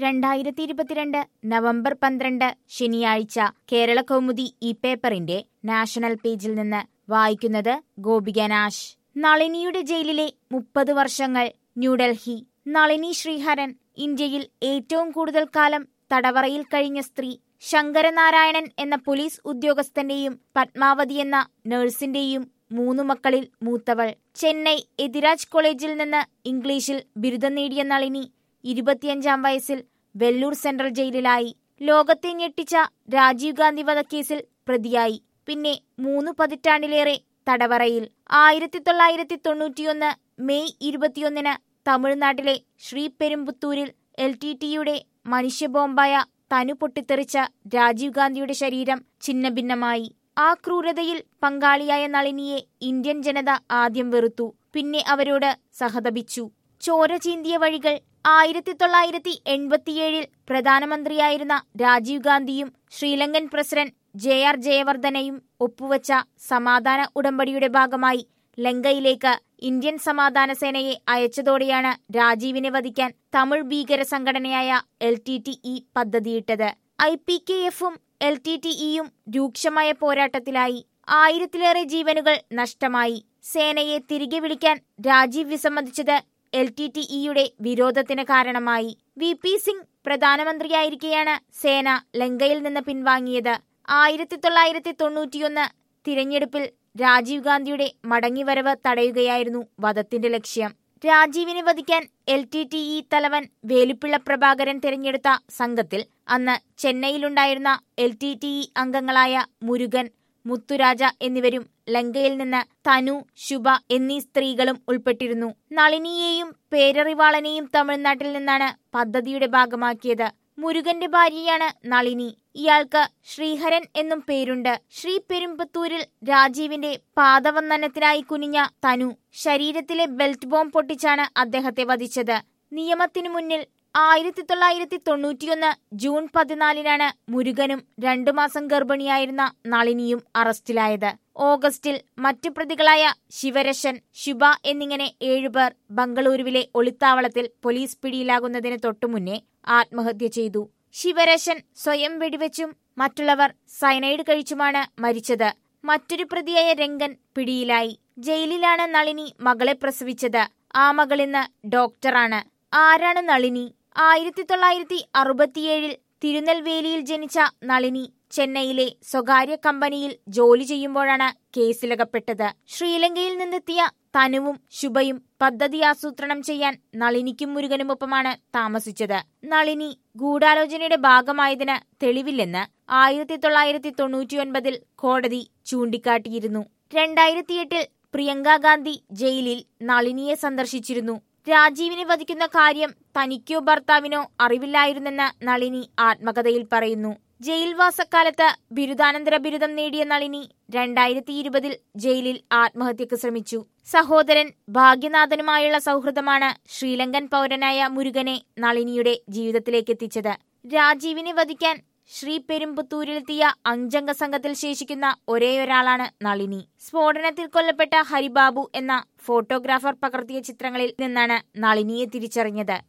2022 November 12 ശനിയാഴ്ച കേരളകൗമുദി ഈ പേപ്പറിന്റെ നാഷണൽ പേജിൽ നിന്ന് വായിക്കുന്നത് ഗോപിക നാശ്. നളിനിയുടെ ജയിലിലെ 30 വർഷങ്ങൾ. ന്യൂഡൽഹി. നളിനി ശ്രീഹരൻ ഇന്ത്യയിൽ ഏറ്റവും കൂടുതൽ കാലം തടവറയിൽ കഴിഞ്ഞ സ്ത്രീ. ശങ്കരനാരായണൻ എന്ന പോലീസ് ഉദ്യോഗസ്ഥന്റെയും പത്മാവതി എന്ന നഴ്സിന്റെയും 3 മക്കളിൽ മൂത്തവൾ. ചെന്നൈ എതിരാജ് കോളേജിൽ നിന്ന് ഇംഗ്ലീഷിൽ ബിരുദം നേടിയ നളിനി 25-ാം വയസ്സിൽ വെല്ലൂർ സെൻട്രൽ ജയിലിലായി. ലോകത്തെ ഞെട്ടിച്ച രാജീവ് ഗാന്ധി വധക്കേസിൽ പ്രതിയായി. പിന്നെ 3 പതിറ്റാണ്ടിലേറെ തടവറയിൽ. 1991 മെയ് 21 തമിഴ്നാട്ടിലെ ശ്രീപെരുമ്പുത്തൂരിൽ LTTയുടെ മനുഷ്യബോംബായ തനു പൊട്ടിത്തെറിച്ച രാജീവ് ഗാന്ധിയുടെ ശരീരം ഛിന്നഭിന്നമായി. ആ ക്രൂരതയിൽ പങ്കാളിയായ നളിനിയെ ഇന്ത്യൻ ജനത ആദ്യം വെറുത്തു. പിന്നെ അവരോട് സഹതപിച്ചു. ചോര ചീന്തിയ വഴികൾ. 1987 പ്രധാനമന്ത്രിയായിരുന്ന രാജീവ് ഗാന്ധിയും ശ്രീലങ്കൻ പ്രസിഡന്റ് JR ജയവർദ്ധനയും ഒപ്പുവച്ച സമാധാന ഉടമ്പടിയുടെ ഭാഗമായി ലങ്കയിലേക്ക് ഇന്ത്യൻ സമാധാന സേനയെ അയച്ചതോടെയാണ് രാജീവിനെ വധിക്കാൻ തമിഴ് ഭീകര സംഘടനയായ LTTE പദ്ധതിയിട്ടത്. IPKF-ഉം LTTE-യും രൂക്ഷമായ പോരാട്ടത്തിലായി. 1000-ലേറെ ജീവനുകൾ നഷ്ടമായി. സേനയെ തിരികെ വിളിക്കാൻ രാജീവ് വിസമ്മതിച്ചത് LTTE-യുടെ വിരോധത്തിന് കാരണമായി. VP സിംഗ് പ്രധാനമന്ത്രിയായിരിക്കെയാണ് സേന ലങ്കയിൽ നിന്ന് പിൻവാങ്ങിയത്. 1991 തിരഞ്ഞെടുപ്പിൽ രാജീവ് ഗാന്ധിയുടെ മടങ്ങിവരവ് തടയുകയായിരുന്നു വധത്തിന്റെ ലക്ഷ്യം. രാജീവിനെ വധിക്കാൻ LTTE തലവൻ വേലുപ്പിള്ള പ്രഭാകരൻ തിരഞ്ഞെടുത്ത സംഘത്തിൽ അന്ന് ചെന്നൈയിലുണ്ടായിരുന്ന LTTE അംഗങ്ങളായ മുരുകൻ, മുത്തുരാജ എന്നിവരും ലങ്കയിൽ നിന്ന് തനു, ശുഭ എന്നീ സ്ത്രീകളും ഉൾപ്പെട്ടിരുന്നു. നളിനിയെയും പേരറിവാളനെയും തമിഴ്നാട്ടിൽ നിന്നാണ് പദ്ധതിയുടെ ഭാഗമാക്കിയത്. മുരുകന്റെ ഭാര്യയാണ് നളിനി. ഇയാൾക്ക് ശ്രീഹരൻ എന്നും പേരുണ്ട്. ശ്രീപെരുമ്പത്തൂരിൽ രാജീവിന്റെ പാദവന്ദനത്തിനായി കുനിഞ്ഞ തനു ശരീരത്തിലെ ബെൽറ്റ് ബോംബ് പൊട്ടിച്ചാണ് അദ്ദേഹത്തെ വധിച്ചത്. നിയമത്തിനു മുന്നിൽ. 1991 ജൂൺ 14 മുരുകനും 2 മാസം ഗർഭിണിയായിരുന്ന നളിനിയും അറസ്റ്റിലായത്. ഓഗസ്റ്റിൽ മറ്റു പ്രതികളായ ശിവരശൻ, ശുഭ എന്നിങ്ങനെ 7 പേർ ബംഗളൂരുവിലെ ഒളിത്താവളത്തിൽ പോലീസ് പിടിയിലാകുന്നതിന് തൊട്ടുമുന്നേ ആത്മഹത്യ ചെയ്തു. ശിവരശൻ സ്വയം വെടിവെച്ചും മറ്റുള്ളവർ സയനൈഡ് കഴിച്ചുമാണ് മരിച്ചത്. മറ്റൊരു പ്രതിയായ രംഗൻ പിടിയിലായി. ജയിലിലാണ് നളിനി മകളെ പ്രസവിച്ചത്. ആ മകളിന്ന് ഡോക്ടറാണ്. ആരാണ് നളിനി? 1967 തിരുനെൽവേലിയിൽ ജനിച്ച നളിനി ചെന്നൈയിലെ സ്വകാര്യ കമ്പനിയിൽ ജോലി ചെയ്യുമ്പോഴാണ് കേസിലകപ്പെട്ടത്. ശ്രീലങ്കയിൽ നിന്നെത്തിയ തനുവും ശുഭയും പദ്ധതി ആസൂത്രണം ചെയ്യാൻ നളിനിക്കും മുരുകനുമൊപ്പമാണ് താമസിച്ചത്. നളിനി ഗൂഢാലോചനയുടെ ഭാഗമായതിന് തെളിവില്ലെന്ന് 1999 കോടതി ചൂണ്ടിക്കാട്ടിയിരുന്നു. 2008 പ്രിയങ്ക ഗാന്ധി ജയിലിൽ നളിനിയെ സന്ദർശിച്ചിരുന്നു. രാജീവിനെ വധിക്കുന്ന കാര്യം തനിക്കോ ഭർത്താവിനോ അറിവില്ലായിരുന്നെന്ന് നളിനി ആത്മകഥയിൽ പറയുന്നു. ജയിൽവാസക്കാലത്ത് ബിരുദാനന്തര ബിരുദം നേടിയ നളിനി 2020 ജയിലിൽ ആത്മഹത്യക്ക് ശ്രമിച്ചു. സഹോദരൻ ഭാഗ്യനാഥനുമായുള്ള സൗഹൃദമാണ് ശ്രീലങ്കൻ പൗരനായ മുരുകനെ നളിനിയുടെ ജീവിതത്തിലേക്കെത്തിച്ചത്. രാജീവിനെ വധിക്കാൻ ശ്രീപെരുമ്പത്തൂരിലെത്തിയ 5-അംഗ സംഘത്തിൽ ശേഷിക്കുന്ന ഒരേയൊരാളാണ് നളിനി. സ്ഫോടനത്തിൽ കൊല്ലപ്പെട്ട ഹരിബാബു എന്ന ഫോട്ടോഗ്രാഫർ പകർത്തിയ ചിത്രങ്ങളിൽ നിന്നാണ് നളിനിയെ തിരിച്ചറിഞ്ഞത്.